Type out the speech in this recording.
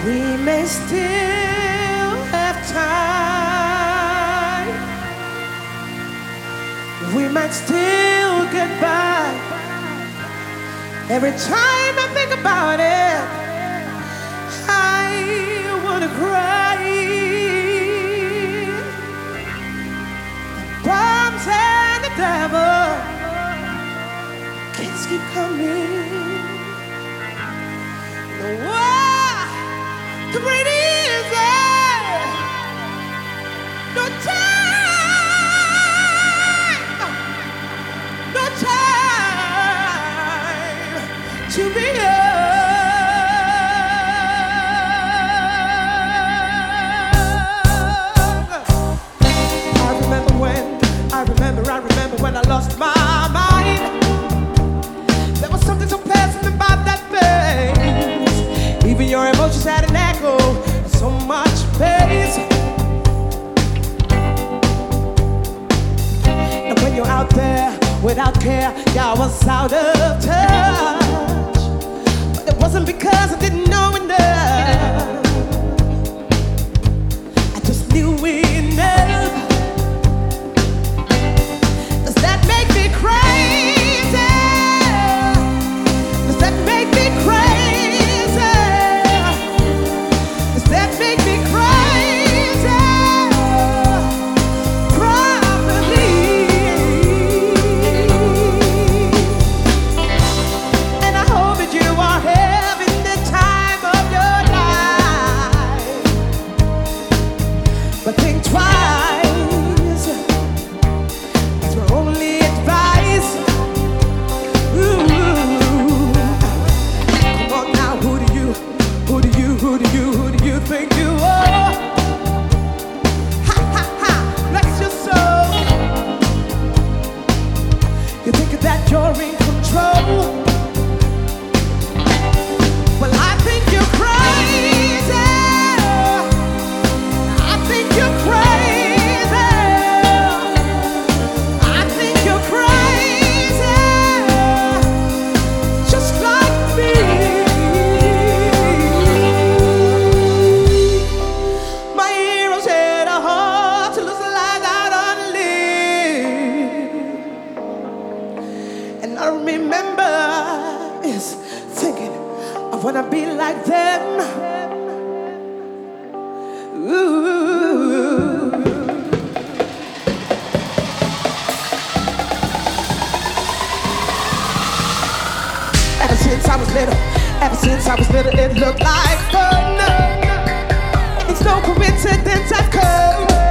We may still have time. We might still get by. Every time I think about it, I wanna cry. The bombs and the devil kids keep coming. The war to breathe easy. No time, no time to be young. I remember when I lost my mind. There was something so pleasant about that face. Even your emotions had an echo, so much space. And when you're out there without care, yeah, I was out of touch. But it wasn't because I didn't know enough. I just knew enough. Does that make me crazy? Does that make me crazy? Does that make me crazy? Probably. And I hope that you are having the time of your life. But think twice. It's my only advice. Ooh. Come on now, who do you think you are? Ha ha ha, bless your soul. You think that you're in control? Well, I think you're crazy. I think you're crazy. I think you're crazy. Just like me. My heroes had a heart to lose a life out on the limb. And I remember is thinking I wanna be like them. Ooh. Ever since I was little, it looked like fun. It's no coincidence I've come